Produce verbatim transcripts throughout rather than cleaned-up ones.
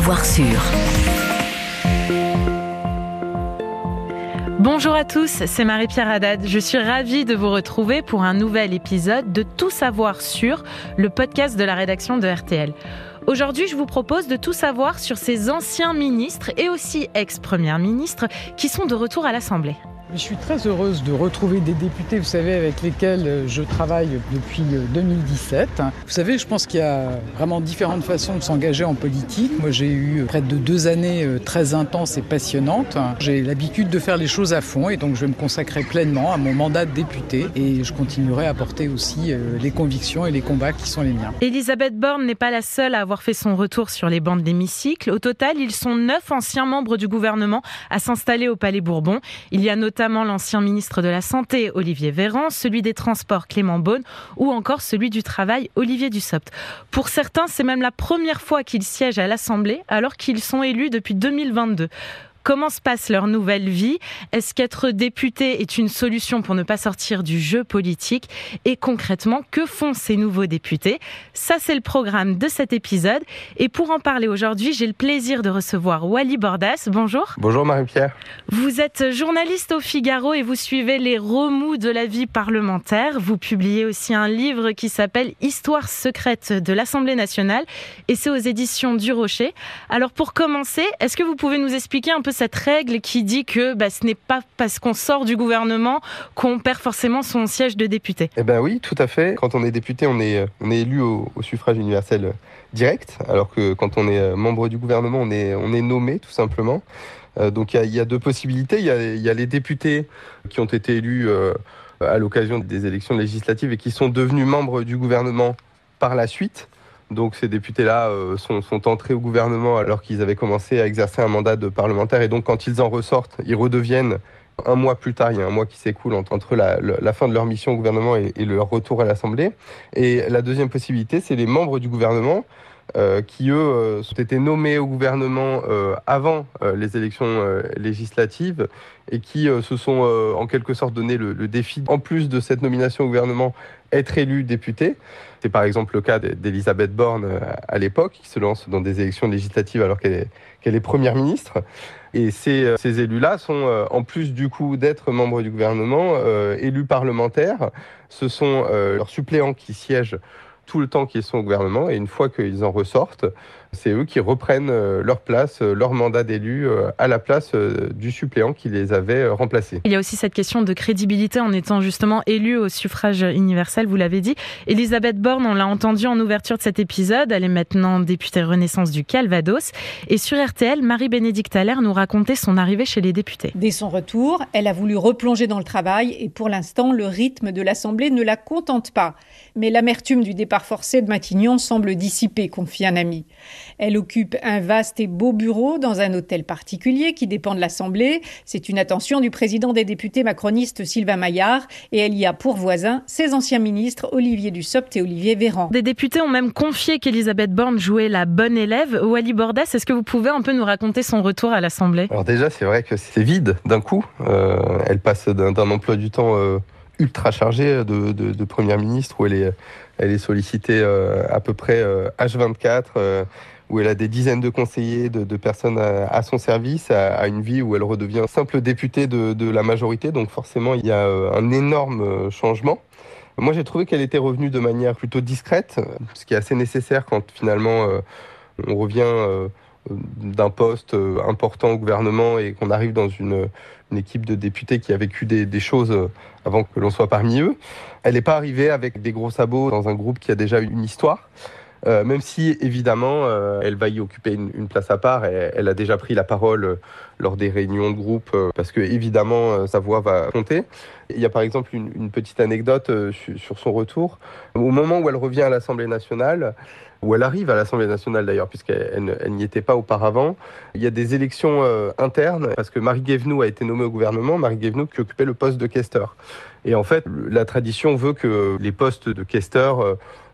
savoir sûr. Bonjour à tous, c'est Marie-Pierre Haddad. Je suis ravie de vous retrouver pour un nouvel épisode de Tout savoir sur, le podcast de la rédaction de R T L. Aujourd'hui, je vous propose de tout savoir sur ces anciens ministres et aussi ex-premiers ministres qui sont de retour à l'Assemblée. Je suis très heureuse de retrouver des députés, vous savez, avec lesquels je travaille depuis deux mille dix-sept. Vous savez, je pense qu'il y a vraiment différentes façons de s'engager en politique. Moi, j'ai eu près de deux années très intenses et passionnantes. J'ai l'habitude de faire les choses à fond et donc je vais me consacrer pleinement à mon mandat de député et je continuerai à porter aussi les convictions et les combats qui sont les miens. Elisabeth Borne n'est pas la seule à avoir fait son retour sur les bancs de l'hémicycle. Au total, ils sont neuf anciens membres du gouvernement à s'installer au Palais Bourbon. Il y a notamment notamment l'ancien ministre de la Santé, Olivier Véran, celui des Transports, Clément Beaune, ou encore celui du Travail, Olivier Dussopt. Pour certains, c'est même la première fois qu'ils siègent à l'Assemblée, alors qu'ils sont élus depuis deux mille vingt-deux. Comment se passe leur nouvelle vie ? Est-ce qu'être député est une solution pour ne pas sortir du jeu politique ? Et concrètement, que font ces nouveaux députés ? Ça, c'est le programme de cet épisode. Et pour en parler aujourd'hui, j'ai le plaisir de recevoir Wally Bordas. Bonjour. Bonjour Marie-Pierre. Vous êtes journaliste au Figaro et vous suivez les remous de la vie parlementaire. Vous publiez aussi un livre qui s'appelle « Histoire secrète de l'Assemblée nationale » et c'est aux éditions du Rocher. Alors pour commencer, est-ce que vous pouvez nous expliquer un peu cette règle qui dit que bah, ce n'est pas parce qu'on sort du gouvernement qu'on perd forcément son siège de député? Eh bien oui, tout à fait. Quand on est député, on est, on est élu au, au suffrage universel direct, alors que quand on est membre du gouvernement, on est, on est nommé tout simplement. Euh, donc il y, y a deux possibilités. Il y a, y a les députés qui ont été élus euh, à l'occasion des élections législatives et qui sont devenus membres du gouvernement par la suite. Donc ces députés-là euh, sont, sont entrés au gouvernement alors qu'ils avaient commencé à exercer un mandat de parlementaire. Et donc quand ils en ressortent, ils redeviennent un mois plus tard, il y a un mois qui s'écoule entre la, la fin de leur mission au gouvernement et, et leur retour à l'Assemblée. Et la deuxième possibilité, c'est les membres du gouvernement euh, qui, eux, euh, ont été nommés au gouvernement euh, avant euh, les élections euh, législatives et qui euh, se sont euh, en quelque sorte donné le, le défi, en plus de cette nomination au gouvernement, être élu député. C'est par exemple le cas d'Elisabeth Borne à l'époque, qui se lance dans des élections législatives alors qu'elle est, qu'elle est première ministre. Et ces, ces élus-là sont, en plus du coup d'être membres du gouvernement, euh, élus parlementaires. Ce sont euh, leurs suppléants qui siègent tout le temps qu'ils sont au gouvernement. Et une fois qu'ils en ressortent, c'est eux qui reprennent leur place, leur mandat d'élu à la place du suppléant qui les avait remplacés. Il y a aussi cette question de crédibilité en étant justement élu au suffrage universel, vous l'avez dit. Elisabeth Borne, on l'a entendu en ouverture de cet épisode, elle est maintenant députée Renaissance du Calvados. Et sur R T L, Marie-Bénédicte Allaire nous racontait son arrivée chez les députés. Dès son retour, elle a voulu replonger dans le travail et pour l'instant, le rythme de l'Assemblée ne la contente pas. Mais l'amertume du départ forcé de Matignon semble dissipée, confie un ami. Elle occupe un vaste et beau bureau dans un hôtel particulier qui dépend de l'Assemblée. C'est une attention du président des députés macronistes Sylvain Maillard et elle y a pour voisins ses anciens ministres Olivier Dussopt et Olivier Véran. Des députés ont même confié qu'Elisabeth Borne jouait la bonne élève. Wally Bordas, est-ce que vous pouvez un peu nous raconter son retour à l'Assemblée ? Alors déjà, c'est vrai que c'est vide d'un coup. Euh, elle passe d'un, d'un emploi du temps euh, ultra chargé de, de, de première ministre où elle est, elle est sollicitée euh, à peu près euh, H vingt-quatre, euh, où elle a des dizaines de conseillers, de, de personnes à, à son service, à, à une vie où elle redevient simple députée de, de la majorité. Donc forcément, il y a un énorme changement. Moi, j'ai trouvé qu'elle était revenue de manière plutôt discrète, ce qui est assez nécessaire quand finalement euh, on revient euh, d'un poste important au gouvernement et qu'on arrive dans une, une équipe de députés qui a vécu des, des choses avant que l'on soit parmi eux. Elle n'est pas arrivée avec des gros sabots dans un groupe qui a déjà une histoire. Euh, même si, évidemment, euh, elle va y occuper une, une place à part. Elle, elle a déjà pris la parole euh, lors des réunions de groupe, euh, parce que, évidemment, euh, sa voix va compter. Il y a, par exemple, une, une petite anecdote euh, sur, sur son retour. Au moment où elle revient à l'Assemblée nationale, où elle arrive à l'Assemblée nationale d'ailleurs, puisqu'elle elle, elle n'y était pas auparavant, il y a des élections euh, internes, parce que Marie Guévenoux a été nommée au gouvernement, Marie Guévenoux qui occupait le poste de questeur. Et en fait, la tradition veut que les postes de questeur... Euh,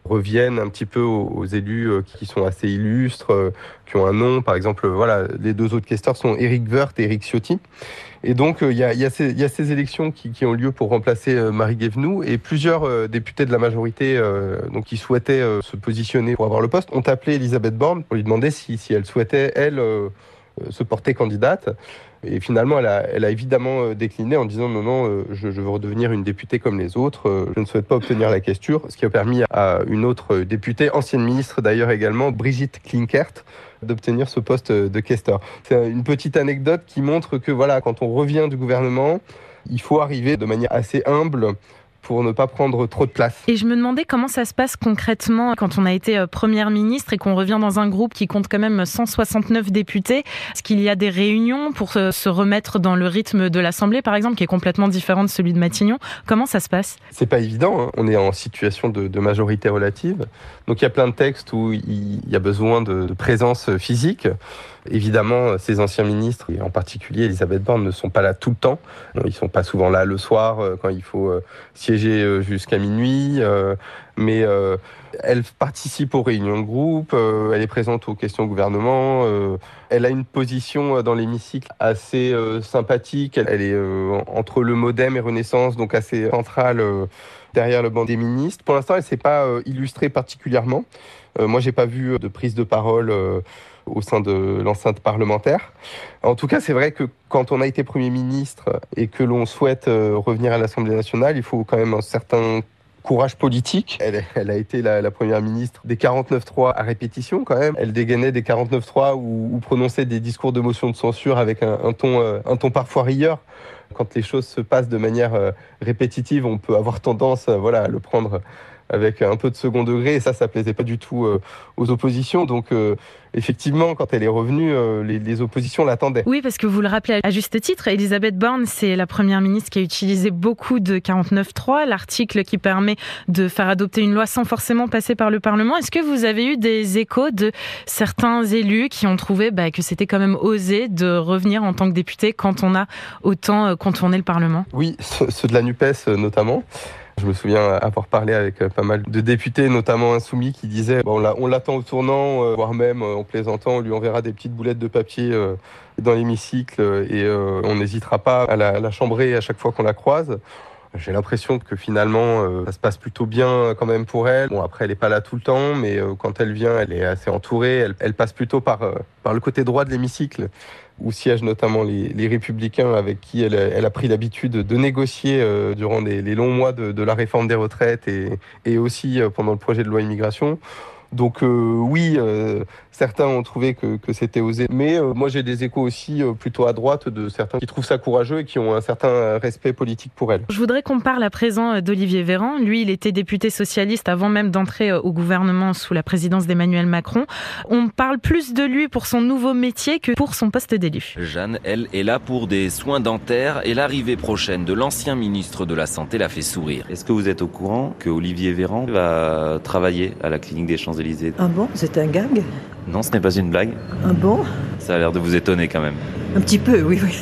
reviennent un petit peu aux, aux élus qui sont assez illustres, qui ont un nom. Par exemple, voilà, les deux autres questeurs sont Éric Woerth et Éric Ciotti. Et donc, il y a, y a ces, y a ces élections qui, qui ont lieu pour remplacer euh, Marie Guévenoux, et plusieurs euh, députés de la majorité euh, donc, qui souhaitaient euh, se positionner pour avoir le poste ont appelé Elisabeth Borne pour lui demander si, si elle souhaitait, elle, euh, se porter candidate. Et finalement, elle a, elle a évidemment décliné en disant « Non, non, je, je veux redevenir une députée comme les autres. Je ne souhaite pas obtenir la questure », ce qui a permis à une autre députée, ancienne ministre d'ailleurs également, Brigitte Klinkert, d'obtenir ce poste de questeur. C'est une petite anecdote qui montre que voilà, quand on revient du gouvernement, il faut arriver de manière assez humble pour ne pas prendre trop de place. Et je me demandais comment ça se passe concrètement quand on a été première ministre et qu'on revient dans un groupe qui compte quand même cent soixante-neuf députés. Est-ce qu'il y a des réunions pour se remettre dans le rythme de l'Assemblée, par exemple, qui est complètement différent de celui de Matignon? Comment ça se passe? C'est pas évident, hein. On est en situation de, de majorité relative. Donc il y a plein de textes où il y a besoin de, de présence physique. Évidemment, ces anciens ministres, et en particulier Elisabeth Borne, ne sont pas là tout le temps. Ils ne sont pas souvent là le soir, quand il faut siéger jusqu'à minuit. Mais elle participe aux réunions de groupe, elle est présente aux questions au gouvernement. Elle a une position dans l'hémicycle assez sympathique. Elle est entre le MoDem et Renaissance, donc assez centrale derrière le banc des ministres. Pour l'instant, elle ne s'est pas illustrée particulièrement. Moi, je n'ai pas vu de prise de parole au sein de l'enceinte parlementaire. En tout cas, c'est vrai que quand on a été Premier ministre et que l'on souhaite revenir à l'Assemblée nationale, il faut quand même un certain courage politique. Elle, elle a été la, la Première ministre des quarante-neuf trois à répétition quand même. Elle dégainait des quarante-neuf trois ou, ou prononçait des discours de motion de censure avec un, un, ton, un ton parfois rieur. Quand les choses se passent de manière répétitive, on peut avoir tendance voilà, à le prendre avec un peu de second degré, et ça, ça plaisait pas du tout euh, aux oppositions. Donc, euh, effectivement, quand elle est revenue, euh, les, les oppositions l'attendaient. Oui, parce que vous le rappelez à juste titre, Elisabeth Borne, c'est la première ministre qui a utilisé beaucoup de quarante-neuf trois, l'article qui permet de faire adopter une loi sans forcément passer par le Parlement. Est-ce que vous avez eu des échos de certains élus qui ont trouvé bah, que c'était quand même osé de revenir en tant que député quand on a autant contourné le Parlement? Oui, ceux de la NUPES notamment. Je me souviens avoir parlé avec pas mal de députés, notamment insoumis, qui disaient bon, on l'attend au tournant, euh, voire même en plaisantant, on lui enverra des petites boulettes de papier euh, dans l'hémicycle et euh, on n'hésitera pas à la, à la chambrer à chaque fois qu'on la croise. J'ai l'impression que finalement, euh, ça se passe plutôt bien quand même pour elle. Bon, après, elle n'est pas là tout le temps, mais euh, quand elle vient, elle est assez entourée. Elle, elle passe plutôt par, euh, par le côté droit de l'hémicycle, où siègent notamment les, les Républicains avec qui elle, elle a pris l'habitude de négocier euh, durant les, les longs mois de, de la réforme des retraites et, et aussi euh, pendant le projet de loi immigration. Donc euh, oui, euh, certains ont trouvé que, que c'était osé, mais euh, moi j'ai des échos aussi euh, plutôt à droite de certains qui trouvent ça courageux et qui ont un certain respect politique pour elle. Je voudrais qu'on parle à présent d'Olivier Véran. Lui, il était député socialiste avant même d'entrer au gouvernement sous la présidence d'Emmanuel Macron. On parle plus de lui pour son nouveau métier que pour son poste d'élu. Jeanne, elle, est là pour des soins dentaires et l'arrivée prochaine de l'ancien ministre de la Santé l'a fait sourire. Est-ce que vous êtes au courant que Olivier Véran va travailler à la clinique des Champs-Élysées? Ah bon, c'est un gag? Non, ce n'est pas une blague. Ah bon? Ça a l'air de vous étonner quand même. Un petit peu, oui, oui.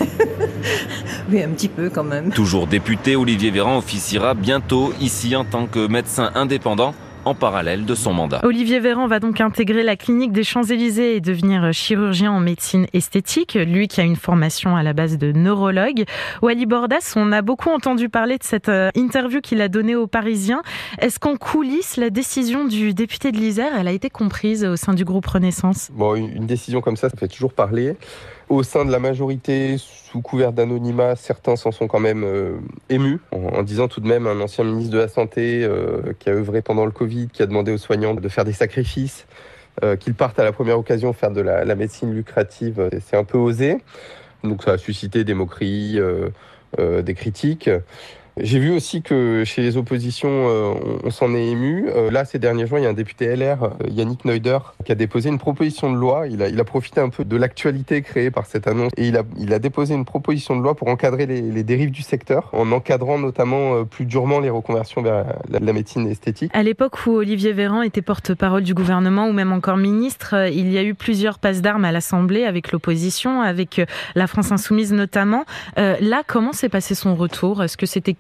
Oui, un petit peu quand même. Toujours député, Olivier Véran officiera bientôt ici en tant que médecin indépendant, en parallèle de son mandat. Olivier Véran va donc intégrer la clinique des Champs-Élysées et devenir chirurgien en médecine esthétique, lui qui a une formation à la base de neurologue. Wally Bordas, on a beaucoup entendu parler de cette interview qu'il a donnée aux Parisiens. Est-ce qu'en coulisses, la décision du député de l'Isère, elle a été comprise au sein du groupe Renaissance? Bon, une décision comme ça, ça fait toujours parler. Au sein de la majorité, sous couvert d'anonymat, certains s'en sont quand même euh, émus, en, en disant tout de même un ancien ministre de la Santé euh, qui a œuvré pendant le Covid, qui a demandé aux soignants de faire des sacrifices, euh, qu'ils partent à la première occasion faire de la, la médecine lucrative, c'est un peu osé. Donc ça a suscité des moqueries, euh, euh, des critiques. J'ai vu aussi que chez les oppositions, euh, on, on s'en est ému. Euh, là, ces derniers jours, il y a un député L R, euh, Yannick Neuder, qui a déposé une proposition de loi. Il a, il a profité un peu de l'actualité créée par cette annonce et il a, il a déposé une proposition de loi pour encadrer les, les dérives du secteur, en encadrant notamment euh, plus durement les reconversions vers la, la médecine esthétique. À l'époque où Olivier Véran était porte-parole du gouvernement ou même encore ministre, euh, il y a eu plusieurs passes d'armes à l'Assemblée avec l'opposition, avec euh, la France Insoumise notamment. Euh, là, comment s'est passé son retour? Est-ce que c'était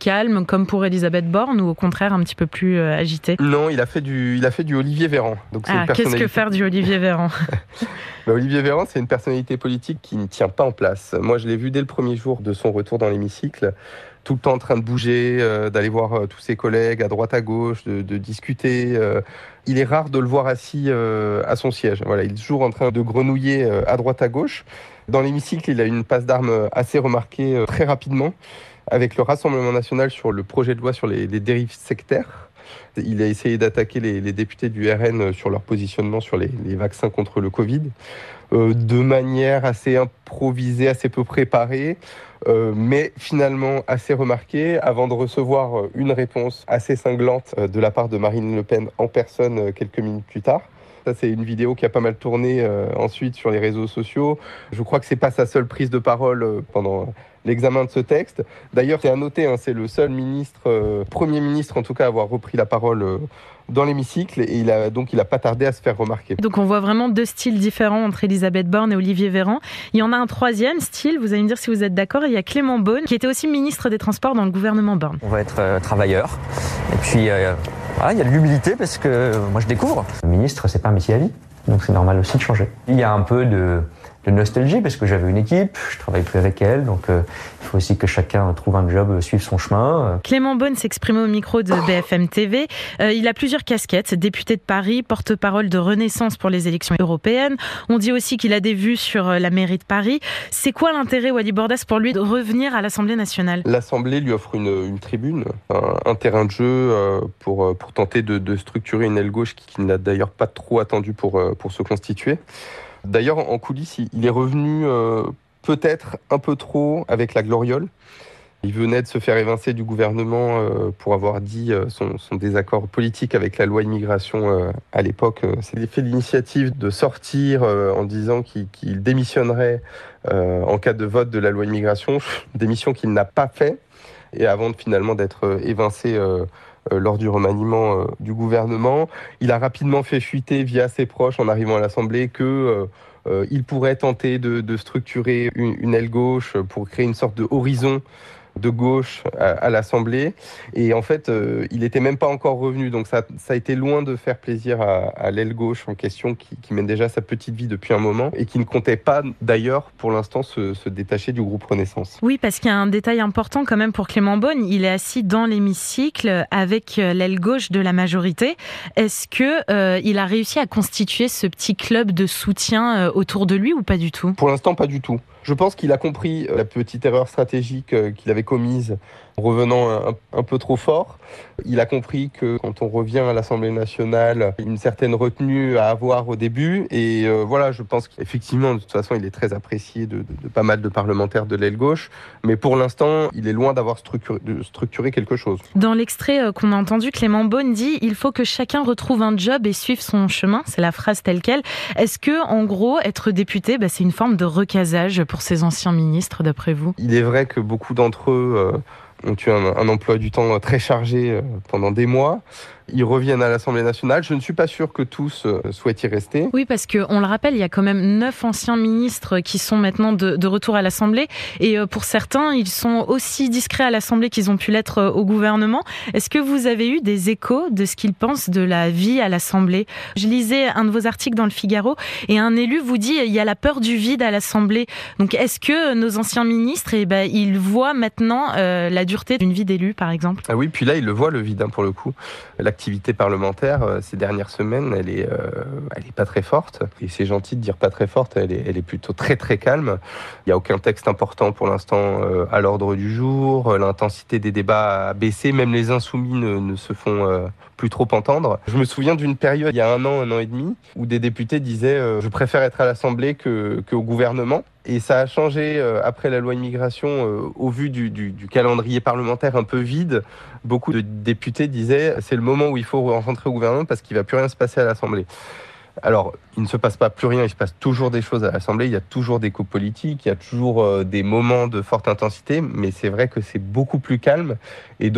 calme, comme pour Elisabeth Borne, ou au contraire un petit peu plus euh, agité? Non, il a fait du, il a fait du Olivier Véran. Donc, c'est ah, une personnalité... qu'est-ce que faire du Olivier Véran? bah, Olivier Véran, c'est une personnalité politique qui ne tient pas en place. Moi, je l'ai vu dès le premier jour de son retour dans l'hémicycle, tout le temps en train de bouger, euh, d'aller voir euh, tous ses collègues à droite, à gauche, de, de discuter. Euh, il est rare de le voir assis euh, à son siège. Voilà, il est toujours en train de grenouiller euh, à droite, à gauche. Dans l'hémicycle, il a une passe d'armes assez remarquée euh, très rapidement, avec le Rassemblement national sur le projet de loi sur les, les dérives sectaires. Il a essayé d'attaquer les, les députés du R N sur leur positionnement sur les, les vaccins contre le Covid, euh, de manière assez improvisée, assez peu préparée, euh, mais finalement assez remarquée, avant de recevoir une réponse assez cinglante de la part de Marine Le Pen en personne quelques minutes plus tard. Ça, c'est une vidéo qui a pas mal tourné euh, ensuite sur les réseaux sociaux. Je crois que c'est pas sa seule prise de parole euh, pendant l'examen de ce texte. D'ailleurs, c'est à noter, hein, c'est le seul ministre, euh, premier ministre en tout cas, à avoir repris la parole euh, dans l'hémicycle, et il a donc il a pas tardé à se faire remarquer. Donc on voit vraiment deux styles différents entre Elisabeth Borne et Olivier Véran. Il y en a un troisième style, vous allez me dire si vous êtes d'accord, il y a Clément Beaune, qui était aussi ministre des Transports dans le gouvernement Borne. On va être euh, travailleur, et puis euh, voilà, il y a de l'humilité parce que euh, moi je découvre. Le ministre, c'est pas un métier à vie, donc c'est normal aussi de changer. Il y a un peu de... de nostalgie parce que j'avais une équipe, je travaille plus avec elle, donc euh, il faut aussi que chacun trouve un job, suive son chemin. Clément Beaune s'exprimait au micro de B F M T V. Euh, il a plusieurs casquettes, député de Paris, porte-parole de Renaissance pour les élections européennes. On dit aussi qu'il a des vues sur la mairie de Paris. C'est quoi l'intérêt, Wally Bordas, pour lui de revenir à l'Assemblée nationale? L'Assemblée lui offre une, une tribune, un, un terrain de jeu euh, pour, pour tenter de, de structurer une aile gauche qui, qui n'a d'ailleurs pas trop attendu pour, pour se constituer. D'ailleurs, en coulisses, il est revenu euh, peut-être un peu trop avec la gloriole. Il venait de se faire évincer du gouvernement euh, pour avoir dit euh, son, son désaccord politique avec la loi immigration euh, à l'époque. Euh, c'est fait l'initiative de sortir euh, en disant qu'il, qu'il démissionnerait euh, en cas de vote de la loi immigration, démission qu'il n'a pas fait, et avant de, finalement d'être euh, évincé euh, Euh, lors du remaniement euh, du gouvernement. Il a rapidement fait fuiter via ses proches en arrivant à l'Assemblée que euh, euh, il pourrait tenter de, de structurer une, une aile gauche pour créer une sorte de horizon de gauche à, à l'Assemblée. Et en fait, euh, il n'était même pas encore revenu. Donc ça, ça a été loin de faire plaisir à, à l'aile gauche en question, qui, qui mène déjà sa petite vie depuis un moment et qui ne comptait pas, d'ailleurs, pour l'instant, se, se détacher du groupe Renaissance. Oui, parce qu'il y a un détail important quand même pour Clément Beaune. Il est assis dans l'hémicycle avec l'aile gauche de la majorité. Est-ce que euh, il a réussi à constituer ce petit club de soutien euh, autour de lui ou pas du tout? Pour l'instant, pas du tout. Je pense qu'il a compris la petite erreur stratégique qu'il avait commise en revenant un, un peu trop fort. Il a compris que quand on revient à l'Assemblée nationale, une certaine retenue à avoir au début. Et euh, voilà, je pense qu'effectivement, de toute façon, il est très apprécié de, de, de pas mal de parlementaires de l'aile gauche. Mais pour l'instant, il est loin d'avoir structuré, de structuré quelque chose. Dans l'extrait qu'on a entendu, Clément Beaune dit « Il faut que chacun retrouve un job et suive son chemin ». C'est la phrase telle quelle. Est-ce que, en gros, être député, bah, c'est une forme de recasage pour ces anciens ministres, d'après vous? Il est vrai que beaucoup d'entre eux euh, ont eu un, un emploi du temps très chargé euh, pendant des mois. Ils reviennent à l'Assemblée nationale. Je ne suis pas sûr que tous euh, souhaitent y rester. Oui, parce qu'on le rappelle, il y a quand même neuf anciens ministres qui sont maintenant de, de retour à l'Assemblée. Et euh, pour certains, ils sont aussi discrets à l'Assemblée qu'ils ont pu l'être euh, au gouvernement. Est-ce que vous avez eu des échos de ce qu'ils pensent de la vie à l'Assemblée? Je lisais un de vos articles dans le Figaro et un élu vous dit il y a la peur du vide à l'Assemblée. Donc est-ce que nos anciens ministres, eh ben, ils voient maintenant euh, la dureté d'une vie d'élu, par exemple? Ah oui, puis là, ils le voient, le vide, hein, pour le coup. L'activité parlementaire, euh, ces dernières semaines, elle est, euh, elle est pas très forte. Et c'est gentil de dire pas très forte, elle est, elle est plutôt très très calme. Il n'y a aucun texte important pour l'instant euh, à l'ordre du jour. L'intensité des débats a baissé. Même les insoumis ne, ne se font euh, plus trop entendre. Je me souviens d'une période, il y a un an, un an et demi, où des députés disaient euh, « je préfère être à l'Assemblée que, qu'au gouvernement ». Et ça a changé euh, après la loi immigration, euh, au vu du, du, du calendrier parlementaire un peu vide. Beaucoup de députés disaient c'est le moment où il faut rentrer au gouvernement parce qu'il ne va plus rien se passer à l'Assemblée. Alors, il ne se passe pas plus rien, il se passe toujours des choses à l'Assemblée, il y a toujours des coups politiques, il y a toujours euh, des moments de forte intensité, mais c'est vrai que c'est beaucoup plus calme. Et donc,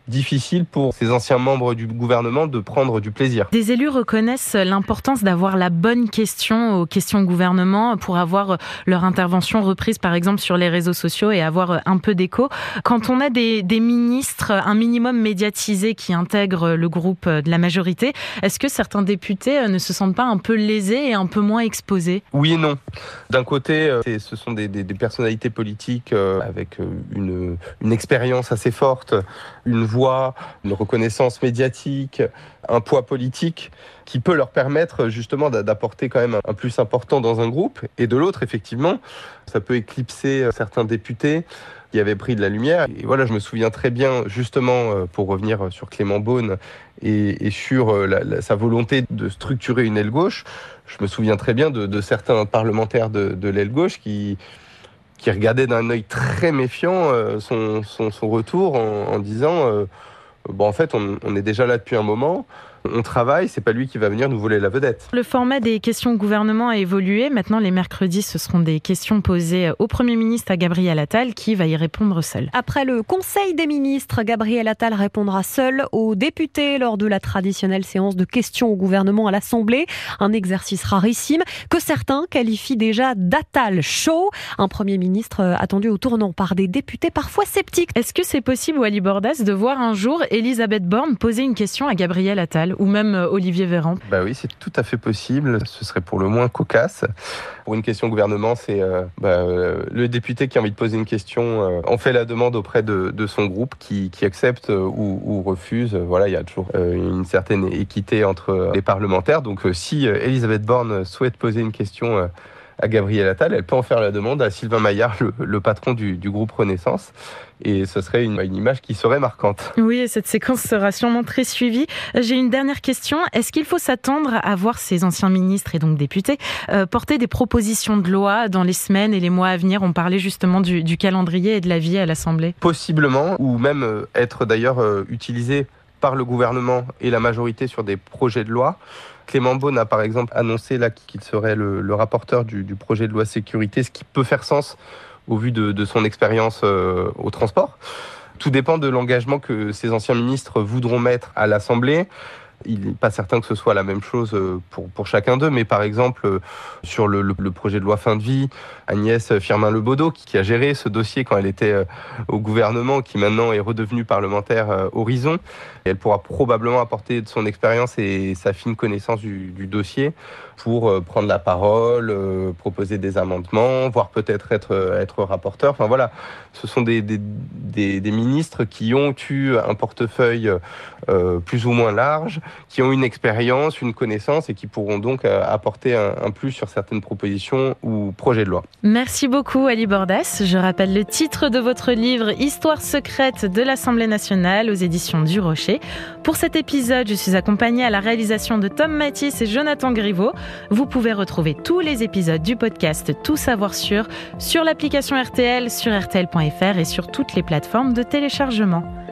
difficile pour ces anciens membres du gouvernement de prendre du plaisir. Des élus reconnaissent l'importance d'avoir la bonne question aux questions gouvernement pour avoir leur intervention reprise par exemple sur les réseaux sociaux et avoir un peu d'écho. Quand on a des, des ministres un minimum médiatisés qui intègrent le groupe de la majorité, est-ce que certains députés ne se sentent pas un peu lésés et un peu moins exposés ? Oui et non. D'un côté, ce sont des, des, des personnalités politiques avec une, une expérience assez forte, une voix, une reconnaissance médiatique, un poids politique qui peut leur permettre justement d'apporter quand même un plus important dans un groupe. Et de l'autre, effectivement, ça peut éclipser certains députés qui avaient pris de la lumière. Et voilà, je me souviens très bien, justement, pour revenir sur Clément Beaune et, et sur la, la, sa volonté de structurer une aile gauche, je me souviens très bien de, de certains parlementaires de, de l'aile gauche qui, qui regardaient d'un œil très méfiant son, son, son retour en, en disant euh, bon, en fait, on, on est déjà là depuis un moment. On travaille, c'est pas lui qui va venir nous voler la vedette. Le format des questions au gouvernement a évolué. Maintenant, les mercredis, ce seront des questions posées au Premier ministre, à Gabriel Attal, qui va y répondre seul. Après le Conseil des ministres, Gabriel Attal répondra seul aux députés lors de la traditionnelle séance de questions au gouvernement à l'Assemblée. Un exercice rarissime que certains qualifient déjà d'Attal show. Un Premier ministre attendu au tournant par des députés parfois sceptiques. Est-ce que c'est possible, Wally Bordas, de voir un jour Elisabeth Borne poser une question à Gabriel Attal ou même Olivier Véran? Bah oui, c'est tout à fait possible. Ce serait pour le moins cocasse. Pour une question gouvernement, c'est euh, bah, euh, le député qui a envie de poser une question euh, en fait la demande auprès de, de son groupe qui, qui accepte euh, ou, ou refuse. Voilà, il y a toujours euh, une certaine équité entre les parlementaires. Donc euh, si euh, Elisabeth Borne souhaite poser une question euh, à Gabriel Attal, elle peut en faire la demande à Sylvain Maillard, le, le patron du, du groupe Renaissance. Et ce serait une, une image qui serait marquante. Oui, cette séquence sera sûrement très suivie. J'ai une dernière question. Est-ce qu'il faut s'attendre à voir ces anciens ministres et donc députés euh, porter des propositions de loi dans les semaines et les mois à venir? On parlait justement du, du calendrier et de la vie à l'Assemblée. Possiblement, ou même euh, être d'ailleurs euh, utilisé par le gouvernement et la majorité sur des projets de loi. Clément Beaune a par exemple annoncé là qu'il serait le, le rapporteur du, du projet de loi sécurité, ce qui peut faire sens au vu de, de son expérience euh, au transport. Tout dépend de l'engagement que ces anciens ministres voudront mettre à l'Assemblée. Il n'est pas certain que ce soit la même chose pour, pour chacun d'eux, mais par exemple, sur le, le, le projet de loi fin de vie, Agnès Firmin-Lebaudot, qui, qui a géré ce dossier quand elle était au gouvernement, qui maintenant est redevenue parlementaire Horizon, et elle pourra probablement apporter de son expérience et sa fine connaissance du, du dossier pour prendre la parole, proposer des amendements, voire peut-être être, être rapporteur. Enfin voilà, ce sont des, des, des, des ministres qui ont eu un portefeuille euh, plus ou moins large, qui ont une expérience, une connaissance et qui pourront donc apporter un, un plus sur certaines propositions ou projets de loi. Merci beaucoup, Wally Bordas. Je rappelle le titre de votre livre « Histoire secrète de l'Assemblée nationale » aux éditions du Rocher. Pour cet épisode, je suis accompagnée à la réalisation de Tom Mathis et Jonathan Griveaux. Vous pouvez retrouver tous les épisodes du podcast Tout savoir sur sur l'application R T L, sur R T L point F R et sur toutes les plateformes de téléchargement.